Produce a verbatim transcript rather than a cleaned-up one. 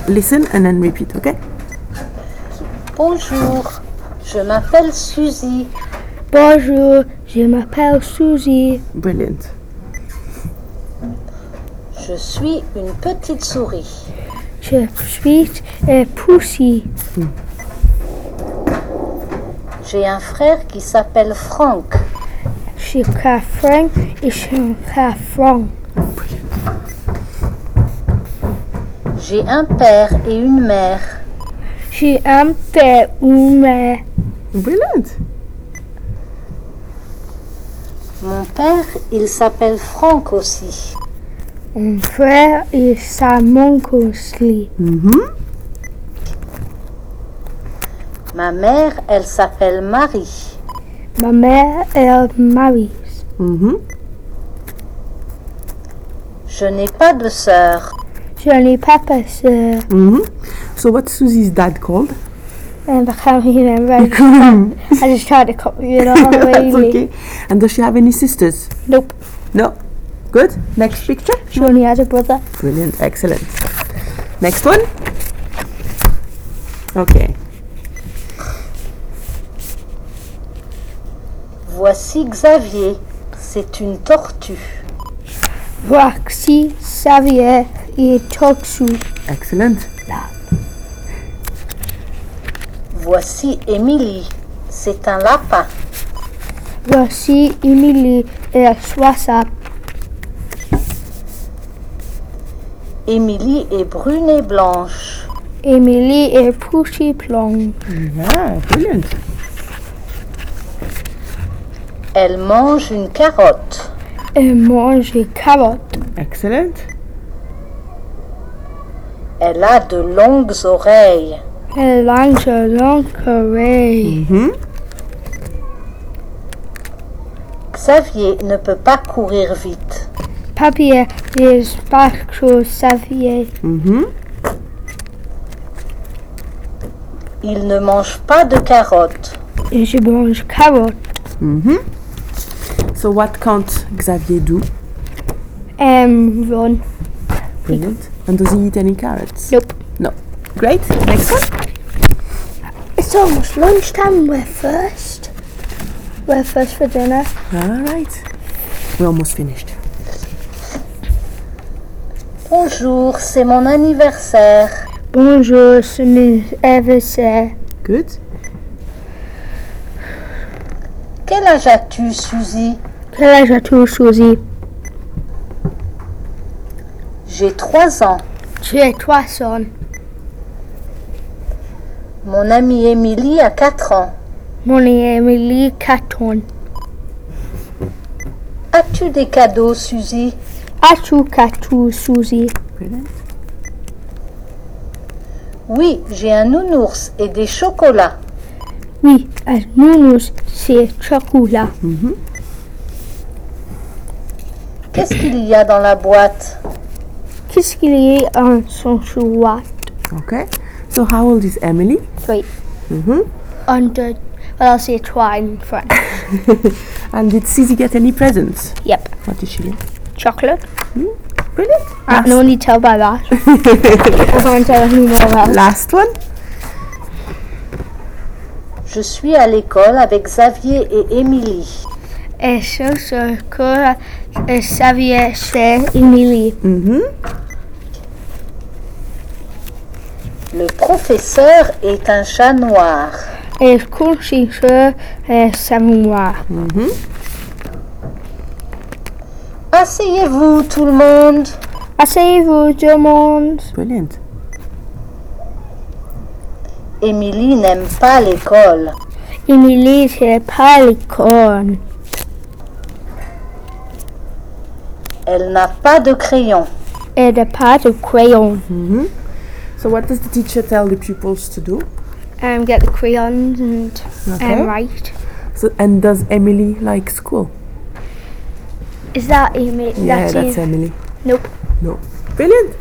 Listen and then repeat, okay? Bonjour, je m'appelle Suzy. Bonjour, je m'appelle Suzy. Brilliant. Je suis une petite souris. Je suis une poussie. Hmm. J'ai un frère qui s'appelle Franck. Je suis Frank et je suis Franck. J'ai un père et une mère. J'ai un père et une mère. Brilliant. Mon père, il s'appelle Franck aussi. Mon frère, il s'appelle aussi. Mm-hmm. Ma mère, elle s'appelle Marie. Ma mère est Marie. Mm-hmm. Je n'ai pas de sœur. Je n'ai pas de sœur. Mm-hmm. So what's Susie's dad called? And I can't remember. I just tried, I just tried to copy it all the way. That's okay. And does she have any sisters? Nope. No. Good. Next picture. She only has a brother. Brilliant. Excellent. Next one. Okay. Voici Xavier. C'est une tortue. Voici Xavier et Tortue. Excellent. Voici Émilie. C'est un lapin. Voici Émilie et Soissat. Émilie est brune et blanche. Émilie est poussée blanche. Yeah, brilliant. Elle mange une carotte. Elle mange des carottes. Excellent. Elle a de longues oreilles. Elle a de longues oreilles. Mm-hmm. Xavier ne peut pas courir vite. Papier is back to Xavier. Mm-hmm. Il ne mange pas de carottes. Et je mange carottes. Mm-hmm. So what can't Xavier do? Um, run. Brilliant. And does he eat any carrots? Nope. No. Great. Next one. It's almost lunchtime. We're first. We're first for dinner. All right. We're almost finished. Bonjour, c'est mon anniversaire. Bonjour, c'est mon anniversaire. Good. Quel âge as-tu, Suzy? Quel âge as-tu, Suzy? J'ai trois ans. J'ai trois ans. Mon amie Émilie a quatre ans. Mon amie Émilie, quatre ans. As-tu des cadeaux, Suzy? As-tu cadeaux, Suzy? Brilliant. Oui, j'ai un nounours et des chocolats. Oui, un nounours, c'est chocolat. Mm-hmm. Qu'est-ce qu'il y a dans la boîte? Qu'est-ce qu'il y a en son chouette? Okay. So how old is Emily? Three. Mm-hmm. Under, well, I'll say try in French. And did Susie get any presents? Yep. What did she get? Chocolate. Mm, brilliant. I can only tell by that. I can't tell anymore else. Last one. Je suis à l'école avec Xavier et Émilie. Et c'est ce que Xavier c'est Émilie. Mm-hmm. Le professeur est un chat noir. Et le professeur est samouraï. Mm-hmm. Asseyez-vous tout le monde. Asseyez-vous tout le monde. Brilliant. Émilie n'aime pas l'école. Émilie c'est pas l'école. Elle n'a pas de crayon. Elle n'a pas de crayon. Mm-hmm. So what does the teacher tell the pupils to do? Um, get the crayons and Okay. um, write. So and does Emily like school? Is that Emily? Yeah, that's that's Em- Emily. Nope. No. Brilliant.